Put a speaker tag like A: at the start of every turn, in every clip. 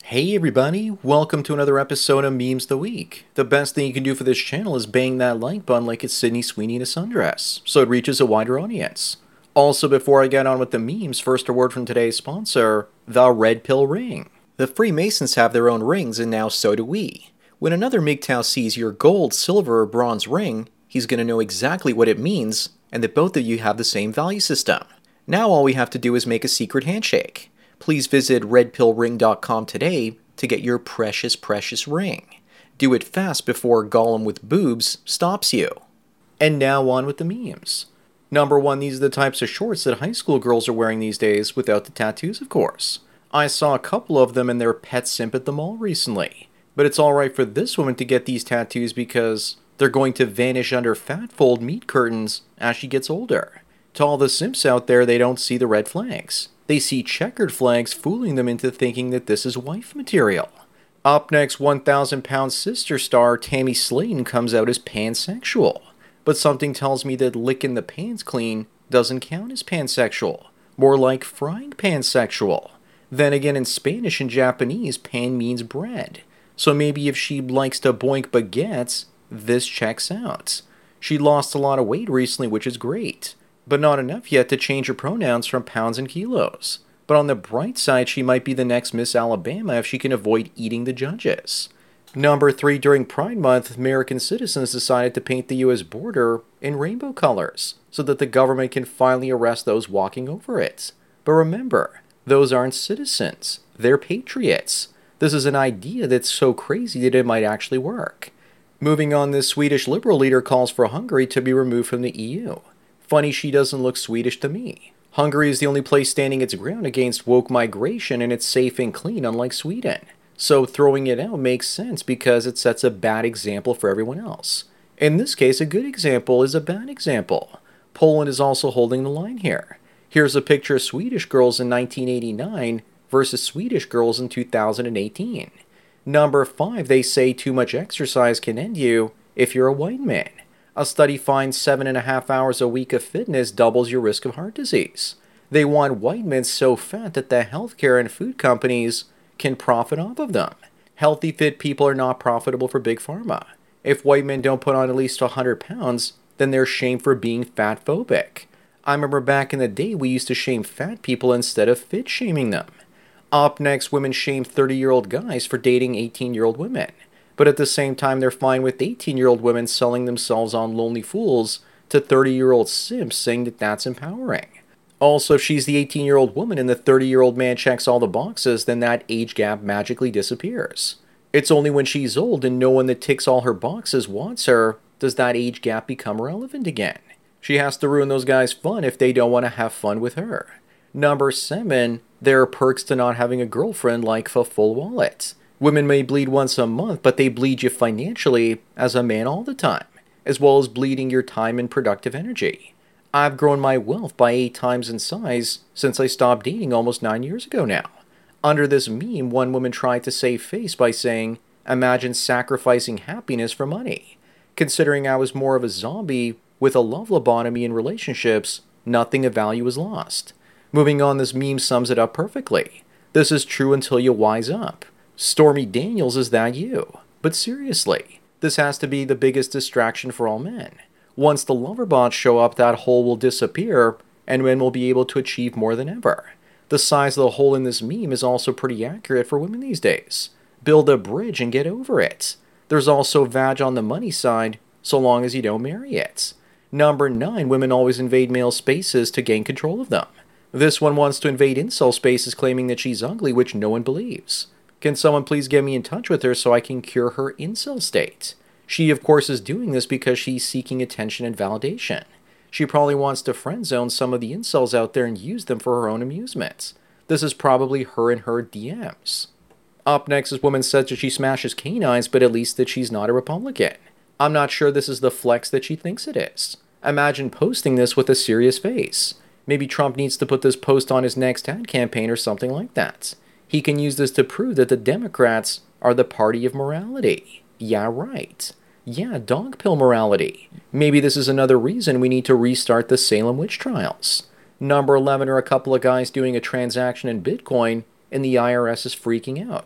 A: Hey everybody, welcome to another episode of Memes the Week. The best thing you can do for this channel is bang that like button like it's Sydney Sweeney in a sundress, so it reaches a wider audience. Also, before I get on with the memes, first a word from today's sponsor, the Red Pill Ring. The Freemasons have their own rings, and now so do we. When another MGTOW sees your gold, silver, or bronze ring, he's going to know exactly what it means, and that both of you have the same value system. Now all we have to do is make a secret handshake. Please visit redpillring.com today to get your precious ring. Do it fast before Gollum with boobs stops you. And now on with the memes. Number one, these are the types of shorts that high school girls are wearing these days, without the tattoos, of course. I saw a couple of them in their pet simp at the mall recently. But it's alright for this woman to get these tattoos because they're going to vanish under fat fold meat curtains as she gets older. To all the simps out there, they don't see the red flags. They see checkered flags fooling them into thinking that this is wife material. Up next, 1,000-pound sister star Tammy Slaton comes out as pansexual. But something tells me that licking the pans clean doesn't count as pansexual. More like frying pansexual. Then again, in Spanish and Japanese, pan means bread. So maybe if she likes to boink baguettes, this checks out. She lost a lot of weight recently, which is great. But not enough yet to change her pronouns from pounds and kilos. But on the bright side, she might be the next Miss Alabama if she can avoid eating the judges. Number 3, during Pride Month, American citizens decided to paint the US border in rainbow colors so that the government can finally arrest those walking over it. But remember, those aren't citizens, they're patriots. This is an idea that's so crazy that it might actually work. Moving on, this Swedish liberal leader calls for Hungary to be removed from the EU. Funny she doesn't look Swedish to me. Hungary is the only place standing its ground against woke migration, and it's safe and clean, unlike Sweden. So throwing it out makes sense because it sets a bad example for everyone else. In this case, a good example is a bad example. Poland is also holding the line here. Here's a picture of Swedish girls in 1989 versus Swedish girls in 2018. Number 5, they say too much exercise can end you if you're a white man. A study finds 7.5 hours a week of fitness doubles your risk of heart disease. They want white men so fat that the healthcare and food companies can profit off of them. Healthy, fit people are not profitable for Big Pharma. If white men don't put on at least 100 pounds, then they're shamed for being fat phobic. I remember back in the day we used to shame fat people instead of fit shaming them. Up next, women shame 30-year-old guys for dating 18-year-old women. But at the same time, they're fine with 18-year-old women selling themselves on Lonely Fools to 30-year-old simps, saying that that's empowering. Also, if she's the 18-year-old woman and the 30-year-old man checks all the boxes, then that age gap magically disappears. It's only when she's old and no one that ticks all her boxes wants her does that age gap become relevant again. She has to ruin those guys' fun if they don't want to have fun with her. Number 7, there are perks to not having a girlfriend like a full wallet. Women may bleed once a month, but they bleed you financially as a man all the time, as well as bleeding your time and productive energy. I've grown my wealth by 8 times in size since I stopped dating almost 9 years ago now. Under this meme, one woman tried to save face by saying, "Imagine sacrificing happiness for money." Considering I was more of a zombie with a love lobotomy in relationships, nothing of value was lost. Moving on, this meme sums it up perfectly. This is true until you wise up. Stormy Daniels, is that you? But seriously, this has to be the biggest distraction for all men. Once the lover bots show up, that hole will disappear, and men will be able to achieve more than ever. The size of the hole in this meme is also pretty accurate for women these days. Build a bridge and get over it. There's also vag on the money side, so long as you don't marry it. Number 9, women always invade male spaces to gain control of them. This one wants to invade incel spaces claiming that she's ugly, which no one believes. Can someone please get me in touch with her so I can cure her incel state? She, of course, is doing this because she's seeking attention and validation. She probably wants to friend zone some of the incels out there and use them for her own amusement. This is probably her in her DMs. Up next, this woman says that she smashes canines, but at least that she's not a Republican. I'm not sure this is the flex that she thinks it is. Imagine posting this with a serious face. Maybe Trump needs to put this post on his next ad campaign or something like that. He can use this to prove that the Democrats are the party of morality. Yeah, right. Yeah, dog pill morality. Maybe this is another reason we need to restart the Salem witch trials. Number 11 are a couple of guys doing a transaction in Bitcoin, and the IRS is freaking out.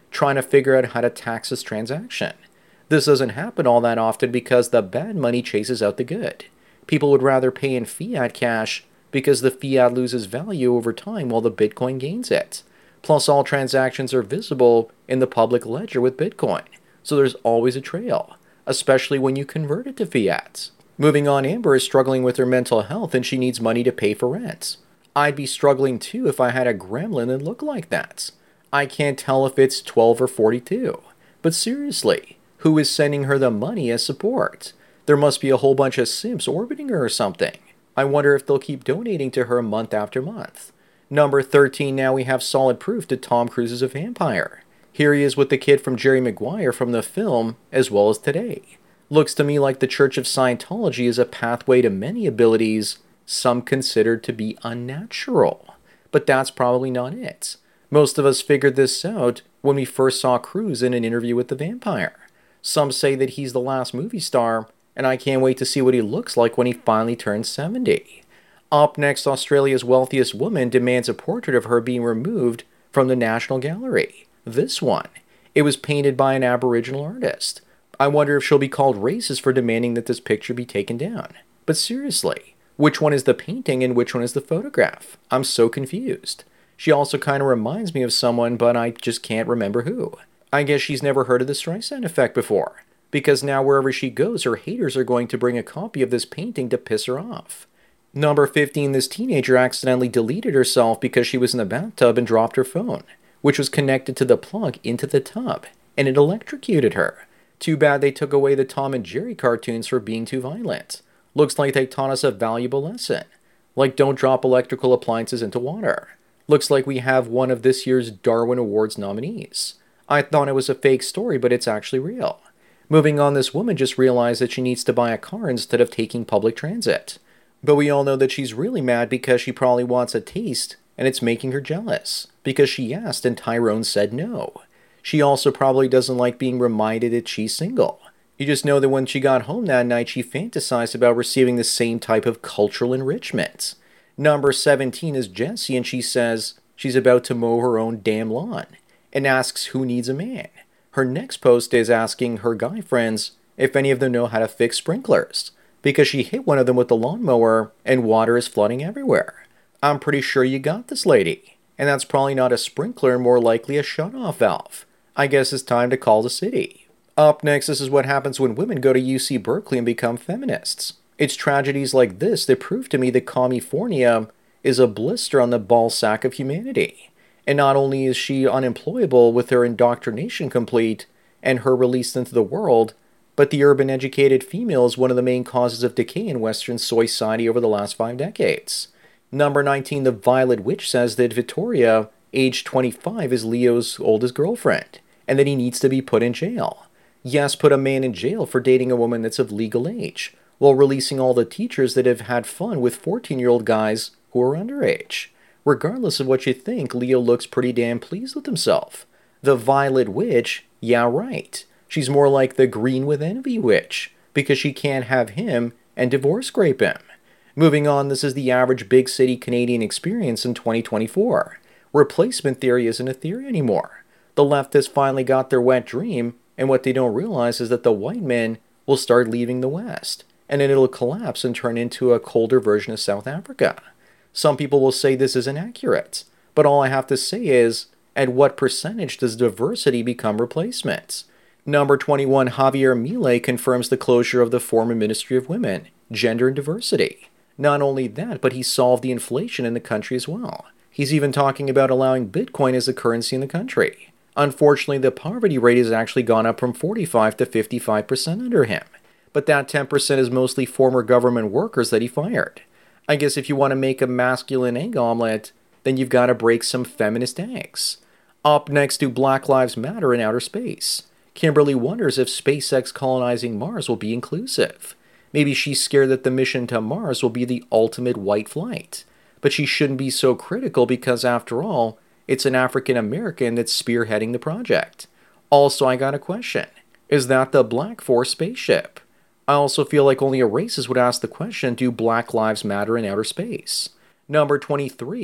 A: trying to figure out how to tax this transaction. This doesn't happen all that often because the bad money chases out the good. People would rather pay in fiat cash because the fiat loses value over time while the Bitcoin gains it. Plus, all transactions are visible in the public ledger with Bitcoin, so there's always a trail, especially when you convert it to fiat. Moving on, Amber is struggling with her mental health and she needs money to pay for rent. I'd be struggling too if I had a gremlin that looked like that. I can't tell if it's 12 or 42. But seriously, who is sending her the money as support? There must be a whole bunch of simps orbiting her or something. I wonder if they'll keep donating to her month after month. Number 13, now we have solid proof that Tom Cruise is a vampire. Here he is with the kid from Jerry Maguire from the film, as well as today. Looks to me like the Church of Scientology is a pathway to many abilities some considered to be unnatural. But that's probably not it. Most of us figured this out when we first saw Cruise in an interview with the vampire. Some say that he's the last movie star, and I can't wait to see what he looks like when he finally turns 70. Up next, Australia's wealthiest woman demands a portrait of her being removed from the National Gallery. This one. It was painted by an Aboriginal artist. I wonder if she'll be called racist for demanding that this picture be taken down. But seriously, which one is the painting and which one is the photograph? I'm so confused. She also kind of reminds me of someone, but I just can't remember who. I guess she's never heard of the Streisand effect before, because now wherever she goes, her haters are going to bring a copy of this painting to piss her off. Number 15, this teenager accidentally deleted herself because she was in the bathtub and dropped her phone, which was connected to the plug into the tub, and it electrocuted her. Too bad they took away the Tom and Jerry cartoons for being too violent. Looks like they taught us a valuable lesson. Like don't drop electrical appliances into water. Looks like we have one of this year's Darwin Awards nominees. I thought it was a fake story, but it's actually real. Moving on, this woman just realized that she needs to buy a car instead of taking public transit. But we all know that she's really mad because she probably wants a taste, and it's making her jealous. Because she asked and Tyrone said no. She also probably doesn't like being reminded that she's single. You just know that when she got home that night, she fantasized about receiving the same type of cultural enrichment. Number 17 is Jessie, and she says she's about to mow her own damn lawn, and asks who needs a man. Her next post is asking her guy friends if any of them know how to fix sprinklers, because she hit one of them with the lawnmower and water is flooding everywhere. I'm pretty sure you got this, lady. And that's probably not a sprinkler, more likely a shut-off valve. I guess it's time to call the city. Up next, this is what happens when women go to UC Berkeley and become feminists. It's tragedies like this that prove to me that California is a blister on the ball sack of humanity. And not only is she unemployable with her indoctrination complete and her release into the world, but the urban educated female is one of the main causes of decay in Western society over the last 5 decades. Number 19, the Violet Witch says that Victoria, age 25, is Leo's oldest girlfriend, and that he needs to be put in jail. Yes, put a man in jail for dating a woman that's of legal age, while releasing all the teachers that have had fun with 14-year-old guys who are underage. Regardless of what you think, Leo looks pretty damn pleased with himself. The Violet Witch, yeah right. She's more like the Green with Envy Witch, because she can't have him and divorce scrape him. Moving on, this is the average big city Canadian experience in 2024. Replacement theory isn't a theory anymore. The leftists finally got their wet dream, and what they don't realize is that the white men will start leaving the West, and then it'll collapse and turn into a colder version of South Africa. Some people will say this isn't accurate, but all I have to say is, at what percentage does diversity become replacement? Number 21, Javier Milei confirms the closure of the former Ministry of Women, Gender and Diversity. Not only that, but he solved the inflation in the country as well. He's even talking about allowing Bitcoin as a currency in the country. Unfortunately, the poverty rate has actually gone up from 45 to 55% under him. But that 10% is mostly former government workers that he fired. I guess if you want to make a masculine egg omelet, then you've got to break some feminist eggs. Up next to Black Lives Matter in outer space. Kimberly wonders if SpaceX colonizing Mars will be inclusive. Maybe she's scared that the mission to Mars will be the ultimate white flight. But she shouldn't be so critical because, after all, it's an African American that's spearheading the project. Also, I got a question. Is that the Black Force spaceship? I also feel like only a racist would ask the question, do Black Lives Matter in outer space? Number 23,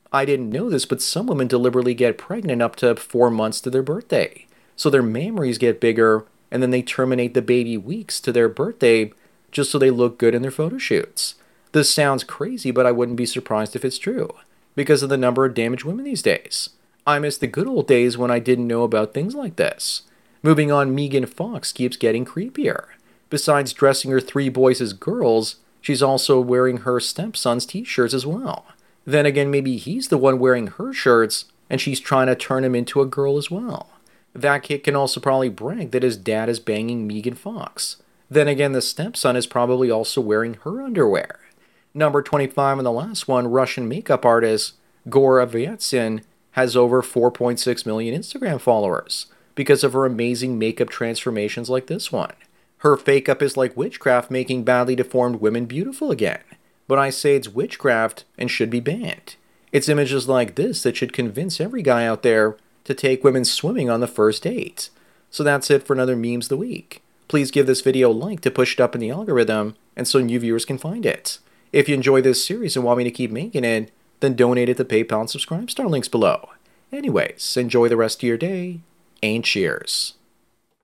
A: I didn't know this, but some women deliberately get pregnant up to 4 months to their birthday. So their mammaries get bigger, and then they terminate the baby weeks to their birthday just so they look good in their photo shoots. This sounds crazy, but I wouldn't be surprised if it's true, because of the number of damaged women these days. I miss the good old days when I didn't know about things like this. Moving on, Megan Fox keeps getting creepier. Besides dressing her three boys as girls, she's also wearing her stepson's t-shirts as well. Then again, maybe he's the one wearing her shirts, and she's trying to turn him into a girl as well. That kid can also probably brag that his dad is banging Megan Fox. Then again, the stepson is probably also wearing her underwear. Number 25 and the last one, Russian makeup artist Gora Vyatsin has over 4.6 million Instagram followers because of her amazing makeup transformations like this one. Her fake up is like witchcraft, making badly deformed women beautiful again. But I say it's witchcraft and should be banned. It's images like this that should convince every guy out there to take women swimming on the first date. So that's it for another Memes of the Week. Please give this video a like to push it up in the algorithm and so new viewers can find it. If you enjoy this series and want me to keep making it, then donate it to PayPal and Subscribe Star links below. Anyways, enjoy the rest of your day, and cheers.